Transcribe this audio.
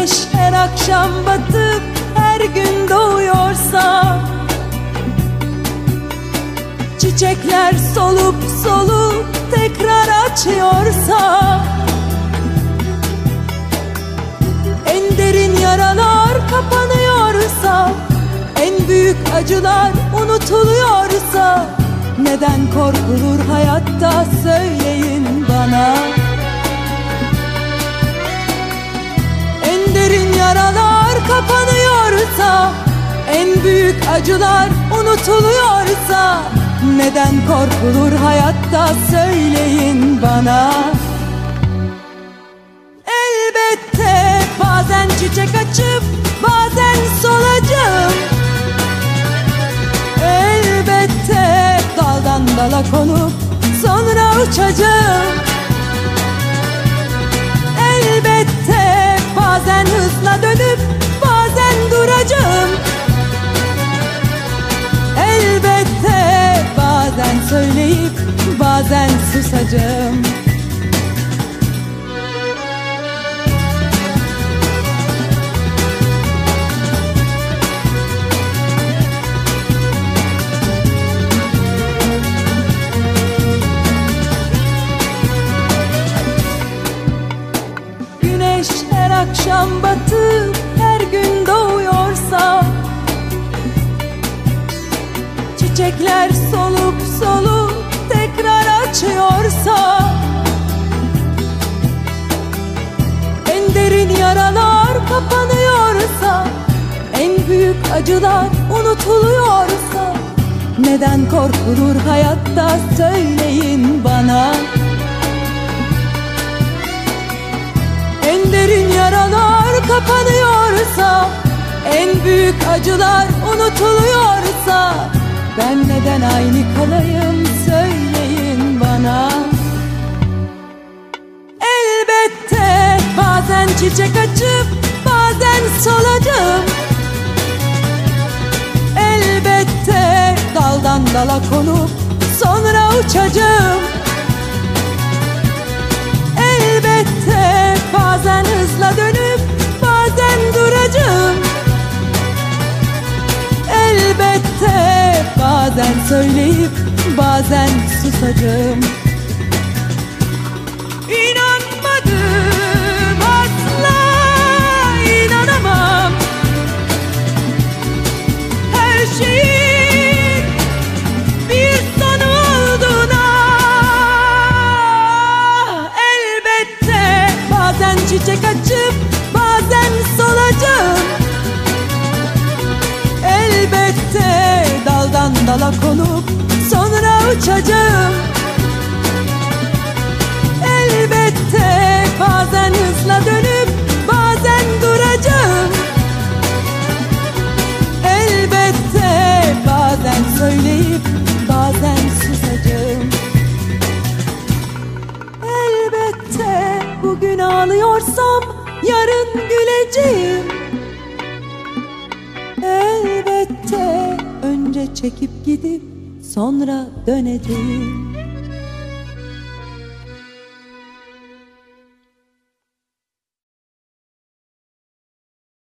Güneş her akşam batıp her gün doğuyorsa, çiçekler solup solup tekrar açıyorsa, en derin yaralar kapanıyorsa, en büyük acılar unutuluyorsa, neden korkulur hayatta, söyleyin bana. En derin yaralar kapanıyorsa, en büyük acılar unutuluyorsa, neden korkulur hayatta, söyleyin bana. Elbette bazen çiçek açıp bazen solacağım. Elbette daldan dala konup sonra uçacağım. Elbette bazen hızla dönüp bazen duracağım. Elbette bazen söyleyip bazen susacağım. Güneş her akşam batıp her gün doğuyorsa, çiçekler solup solup tekrar açıyorsa, en derin yaralar kapanıyorsa, en büyük acılar unutuluyorsa, neden korkulur hayatta, söyleyin bana. En derin yaralar kapanıyorsa, en büyük acılar unutuluyorsa, ben neden aynı kalayım, söyleyin bana. Elbette bazen çiçek açıp bazen solacağım. Elbette daldan dala konup sonra uçacağım. Elbette bazen hızla dönüp bazen duracağım. Elbette bazen söyleyip bazen susacağım. İnanmadım, asla inanamam her şeyin bir sonu olduğuna. Elbette bazen çiçek açıp bazen solacağım. Elbette daldan dala konup sonra uçacağım. Elbette bazen hızla dönüp bazen duracağım. Elbette bazen söyleyip bazen susacağım. Elbette bugün ağlıyorsam yarın güleceğim. Elbette önce çekip gidip sonra döneceğim.